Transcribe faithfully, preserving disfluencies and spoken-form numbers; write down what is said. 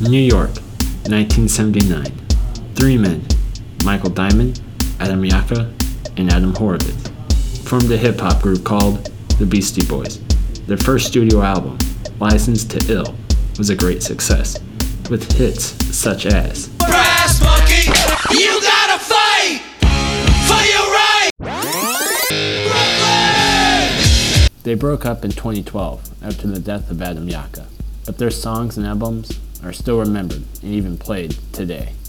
New York, nineteen seventy-nine. Three men, Michael Diamond, Adam Yaka, and Adam Horovitz, formed a hip-hop group called the Beastie Boys. Their first studio album, Licensed to Ill, was a great success, with hits such as Brass Monkey, you gotta fight for your right. Brooklyn! They broke up in twenty twelve after the death of Adam Yaka, but their songs and albums are still remembered and even played today.